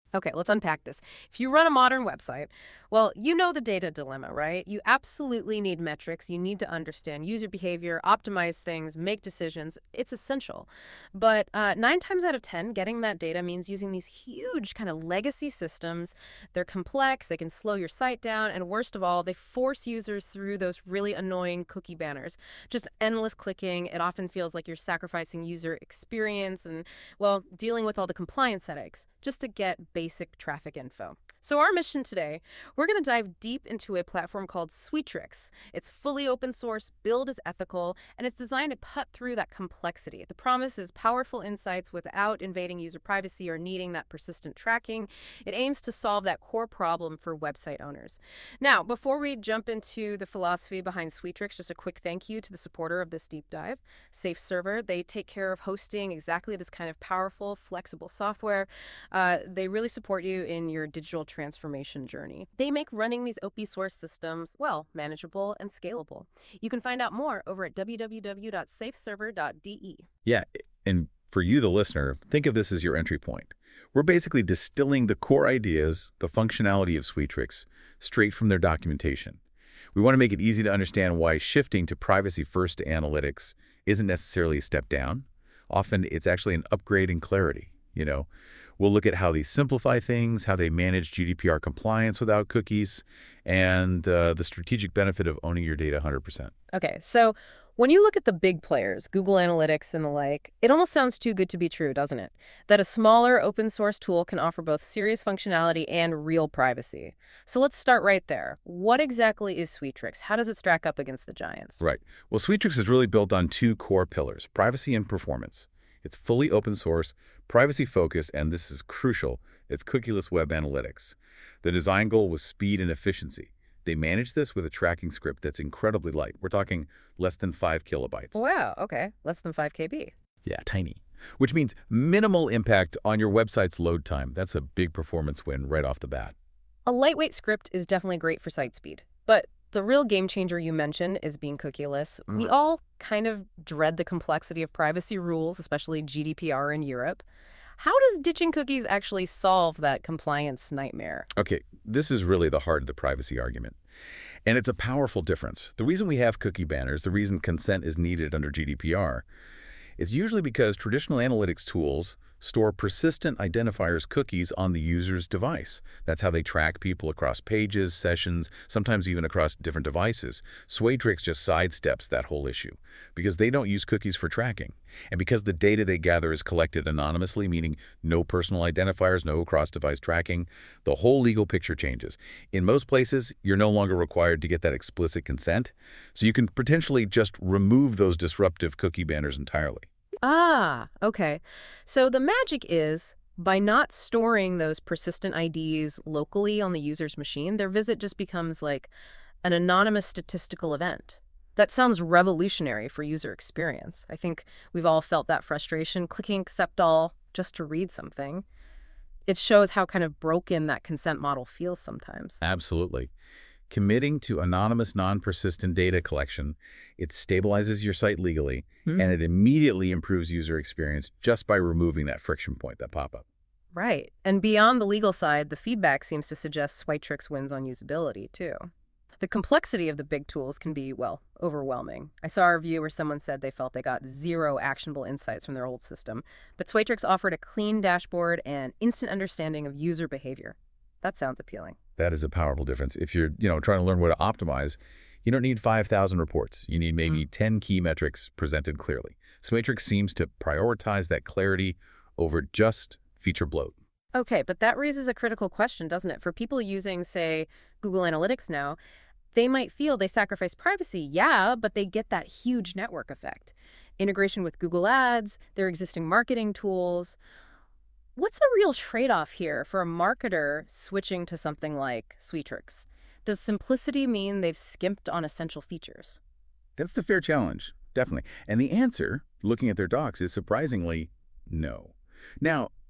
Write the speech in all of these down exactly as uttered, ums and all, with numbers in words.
Okay, let's unpack this. If you run a modern website, well, you know the data dilemma, right? You absolutely need metrics. You need to understand user behavior, optimize things, make decisions. It's essential. But uh, nine times out of ten, getting that data means using these huge kind of legacy systems. They're complex, they can slow your site down, and worst of all, they force users through those really annoying cookie banners. Just endless clicking. It often feels like you're sacrificing user experience and, well, dealing with all the compliance headaches just to get basic traffic info. So our mission today, we're going to dive deep into a platform called Sweetrix. It's fully open source, build is ethical, and it's designed to cut through that complexity. The promise is powerful insights without invading user privacy or needing that persistent tracking. It aims to solve that core problem for website owners. Now, before we jump into the philosophy behind Sweetrix, just a quick thank you to the supporter of this deep dive, SafeServer. They take care of hosting exactly this kind of powerful, flexible software. Uh, they really support you in your digital transformation journey. They make running these open source systems, well, manageable and scalable. You can find out more over at w w w dot safe server dot d e. Yeah, and for you, the listener, think of this as your entry point. We're basically distilling the core ideas, the functionality of Sweetrix, straight from their documentation. We want to make it easy to understand why shifting to privacy-first analytics isn't necessarily a step down. Often, it's actually an upgrade in clarity, you know. We'll look at how they simplify things, how they manage G D P R compliance without cookies, and uh, the strategic benefit of owning your data one hundred percent. Okay, so when you look at the big players, Google Analytics and the like, it almost sounds too good to be true, doesn't it? That a smaller open source tool can offer both serious functionality and real privacy. So let's start right there. What exactly is Sweetrix? How does it stack up against the giants? Right. Well, Sweetrix is really built on two core pillars, privacy and performance. It's fully open source, privacy-focused, and this is crucial, it's cookieless web analytics. The design goal was speed and efficiency. They manage this with a tracking script that's incredibly light. We're talking less than five kilobytes. Wow, okay. Less than five K B. Yeah, tiny. Which means minimal impact on your website's load time. That's a big performance win right off the bat. A lightweight script is definitely great for site speed. But the real game changer you mentioned is being cookieless. Mm. We all kind of dread the complexity of privacy rules, especially G D P R in Europe. How does ditching cookies actually solve that compliance nightmare? Okay, this is really the heart of the privacy argument. And it's a powerful difference. The reason we have cookie banners, the reason consent is needed under G D P R, is usually because traditional analytics tools store persistent identifiers cookies on the user's device. That's how they track people across pages, sessions, sometimes even across different devices. Sweetrix just sidesteps that whole issue because they don't use cookies for tracking. And because the data they gather is collected anonymously, meaning no personal identifiers, no cross-device tracking, the whole legal picture changes. In most places, you're no longer required to get that explicit consent, so you can potentially just remove those disruptive cookie banners entirely. Ah, okay. So the magic is, by not storing those persistent I Ds locally on the user's machine, their visit just becomes like an anonymous statistical event. That sounds revolutionary for user experience. I think we've all felt that frustration, clicking accept all just to read something. It shows how kind of broken that consent model feels sometimes. Absolutely. Committing to anonymous, non-persistent data collection, it stabilizes your site legally, hmm. and it immediately improves user experience just by removing that friction point, that pop-up. Right. And beyond the legal side, the feedback seems to suggest Sweetrix wins on usability, too. The complexity of the big tools can be, well, overwhelming. I saw a review where someone said they felt they got zero actionable insights from their old system, but Sweetrix offered a clean dashboard and instant understanding of user behavior. That sounds appealing. That is a powerful difference. If you're, you know, trying to learn what to optimize, you don't need five thousand reports. You need maybe mm. ten key metrics presented clearly. Sweetrix seems to prioritize that clarity over just feature bloat. Okay, but that raises a critical question, doesn't it? For people using, say, Google Analytics now, they might feel they sacrifice privacy, yeah, but they get that huge network effect. Integration with Google Ads, their existing marketing tools. What's the real trade-off here for a marketer switching to something like Sweetrix? Does simplicity mean they've skimped on essential features? That's the fair challenge, definitely. And the answer, looking at their docs, is surprisingly no. Now,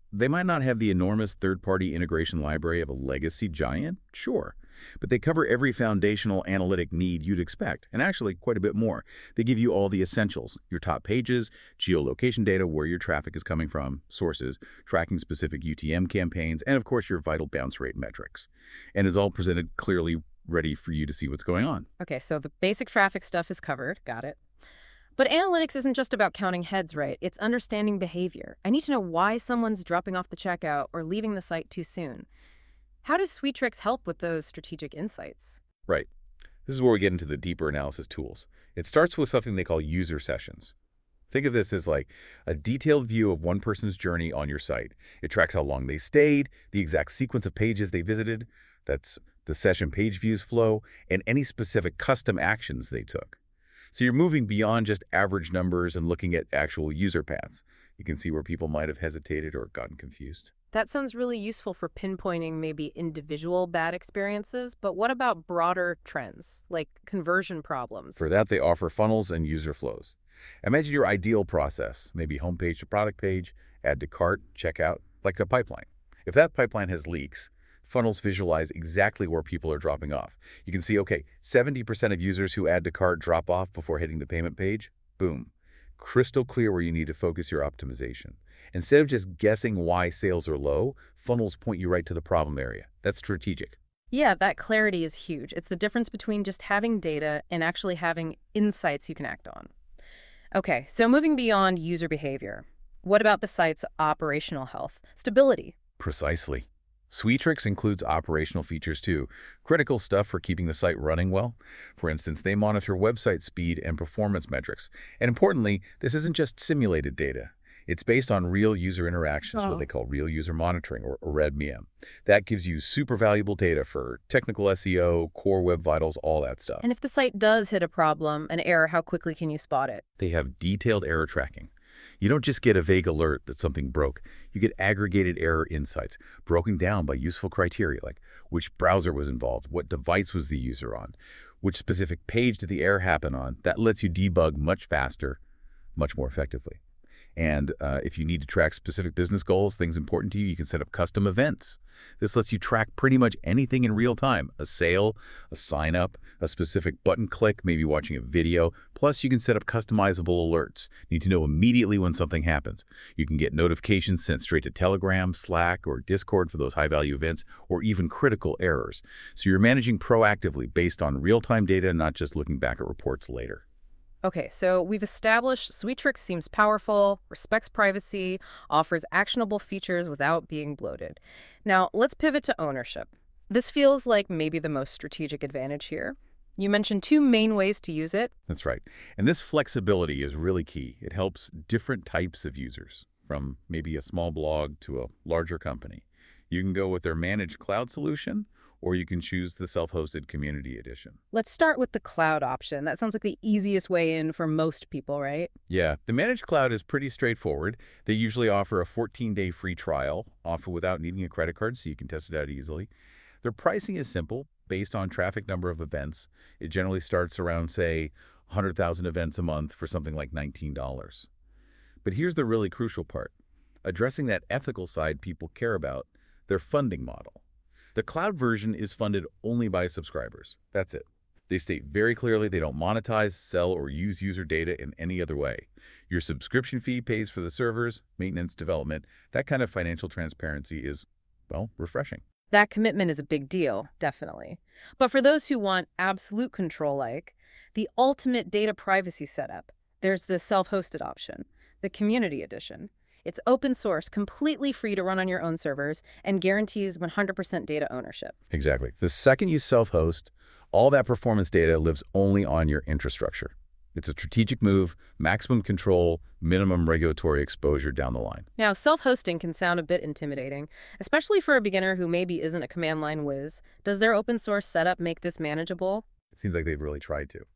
They might not have the enormous third-party integration library of a legacy giant, sure, but they cover every foundational analytic need you'd expect, and actually quite a bit more. They give you all the essentials: your top pages, geolocation data, where your traffic is coming from, sources, tracking specific U T M campaigns, and of course your vital bounce rate metrics. And it's all presented clearly, ready for you to see what's going on. Okay, so the basic traffic stuff is covered. Got it. But analytics isn't just about counting heads, right? It's understanding behavior. I need to know why someone's dropping off the checkout or leaving the site too soon. How does Sweetrix help with those strategic insights? Right. This is where we get into the deeper analysis tools. It starts with something they call user sessions. Think of this as like a detailed view of one person's journey on your site. It tracks how long they stayed, the exact sequence of pages they visited, that's the session page views flow, and any specific custom actions they took. So you're moving beyond just average numbers and looking at actual user paths. You can see where people might have hesitated or gotten confused. That sounds really useful for pinpointing maybe individual bad experiences, but what about broader trends, like conversion problems? For that, they offer funnels and user flows. Imagine your ideal process, maybe homepage to product page, add to cart, checkout, like a pipeline. If that pipeline has leaks, funnels visualize exactly where people are dropping off. You can see, okay, seventy percent of users who add to cart drop off before hitting the payment page. Boom. Crystal clear where you need to focus your optimization. Instead of just guessing why sales are low, funnels point you right to the problem area. That's strategic. Yeah, that clarity is huge. It's the difference between just having data and actually having insights you can act on. Okay, so moving beyond user behavior, what about the site's operational health, stability? Precisely. Sweetrix includes operational features too, critical stuff for keeping the site running well. For instance, they monitor website speed and performance metrics. And importantly, this isn't just simulated data. It's based on real user interactions, Oh. what they call real user monitoring, or R E D M E M. That gives you super valuable data for technical S E O, core web vitals, all that stuff. And if the site does hit a problem, an error, how quickly can you spot it? They have detailed error tracking. You don't just get a vague alert that something broke. You get aggregated error insights, broken down by useful criteria, like which browser was involved, what device was the user on, which specific page did the error happen on. That lets you debug much faster, much more effectively. And uh, if you need to track specific business goals, things important to you, you can set up custom events. This lets you track pretty much anything in real time: a sale, a sign up, a specific button click, maybe watching a video. Plus, you can set up customizable alerts. Need to know immediately when something happens. You can get notifications sent straight to Telegram, Slack, or Discord for those high-value events, or even critical errors. So you're managing proactively based on real-time data, not just looking back at reports later. Okay, so we've established Sweetrix seems powerful, respects privacy, offers actionable features without being bloated. Now, let's pivot to ownership. This feels like maybe the most strategic advantage here. You mentioned two main ways to use it. That's right. And this flexibility is really key. It helps different types of users, from maybe a small blog to a larger company. You can go with their managed cloud solution, or you can choose the self-hosted community edition. Let's start with the cloud option. That sounds like the easiest way in for most people, right? Yeah, the managed cloud is pretty straightforward. They usually offer a fourteen day free trial, offer without needing a credit card, so you can test it out easily. Their pricing is simple, based on traffic number of events. It generally starts around, say, one hundred thousand events a month for something like nineteen dollars. But here's the really crucial part. Addressing that ethical side people care about, their funding model. The cloud version is funded only by subscribers. That's it. They state very clearly they don't monetize, sell, or use user data in any other way. Your subscription fee pays for the servers, maintenance, development. That kind of financial transparency is, well, refreshing. That commitment is a big deal, definitely. But for those who want absolute control, like the ultimate data privacy setup, there's the self-hosted option, the community edition. It's open source, completely free to run on your own servers, and guarantees one hundred percent data ownership. Exactly. The second you self-host, all that performance data lives only on your infrastructure. It's a strategic move, maximum control, minimum regulatory exposure down the line. Now, self-hosting can sound a bit intimidating, especially for a beginner who maybe isn't a command line whiz. Does their open source setup make this manageable? It seems like they've really tried to.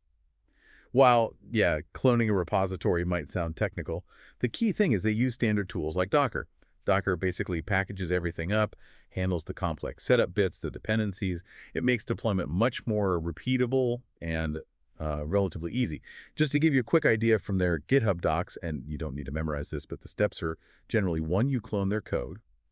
While, yeah, cloning a repository might sound technical, the key thing is they use standard tools like Docker. Docker basically packages everything up, handles the complex setup bits, the dependencies. It makes deployment much more repeatable and uh, relatively easy. Just to give you a quick idea from their GitHub docs, and you don't need to memorize this, but the steps are generally: one, you clone their code.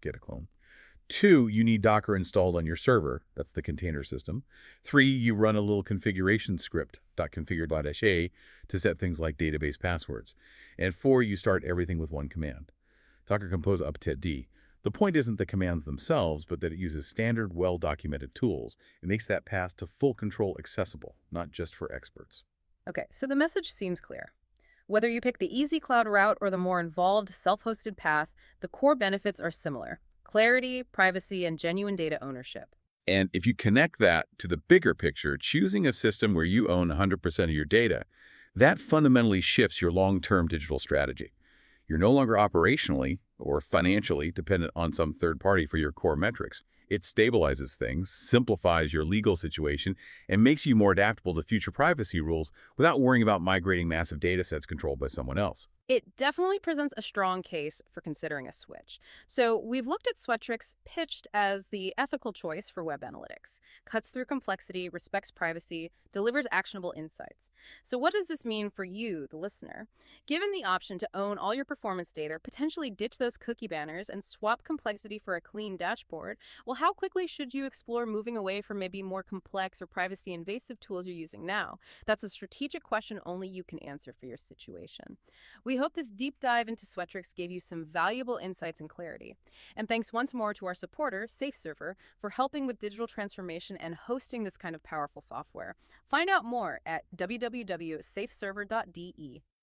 get a clone. Two, you need Docker installed on your server. That's the container system. Three, you run a little configuration script, .configure.ha, to set things like database passwords. And four, you start everything with one command. Docker Compose uptet D. The point isn't the commands themselves, but that it uses standard, well-documented tools. It makes that path to full control accessible, not just for experts. Okay, so the message seems clear. Whether you pick the easy cloud route or the more involved self-hosted path, the core benefits are similar: clarity, privacy, and genuine data ownership. And if you connect that to the bigger picture, choosing a system where you own one hundred percent of your data, that fundamentally shifts your long-term digital strategy. You're no longer operationally or financially dependent on some third party for your core metrics. It stabilizes things, simplifies your legal situation, and makes you more adaptable to future privacy rules without worrying about migrating massive data sets controlled by someone else. It definitely presents a strong case for considering a switch. So we've looked at Sweattrix pitched as the ethical choice for web analytics. Cuts through complexity, respects privacy, delivers actionable insights. So what does this mean for you, the listener? Given the option to own all your performance data, potentially ditch those cookie banners, and swap complexity for a clean dashboard, well, how quickly should you explore moving away from maybe more complex or privacy-invasive tools you're using now? That's a strategic question only you can answer for your situation. We hope this deep dive into Sweattrix gave you some valuable insights and clarity. And thanks once more to our supporter, SafeServer, for helping with digital transformation and hosting this kind of powerful software. Find out more at w w w dot safe server dot d e.